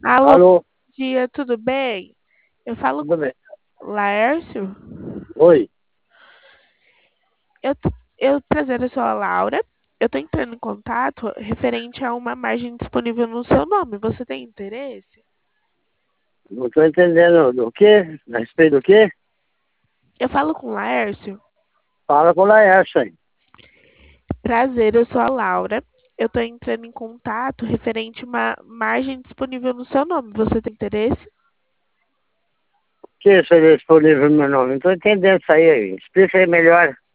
Alô, bom Alô, dia, tudo bem? Eu falo tudo com bem? Laércio. Oi, Prazer, eu sou a Laura. Eu tô entrando em contato referente a uma margem disponível no seu nome. Você tem interesse? não estou entendendo do quê? A respeito do quê? Eu falo com Laércio. Fala com o Laércio aí. Prazer, eu sou a Laura. Eu tô entrando em contato referente a uma margem disponível no seu nome. Você tem interesse? O que seria disponível no meu nome? Não estou entendendo isso aí. Explica aí melhor.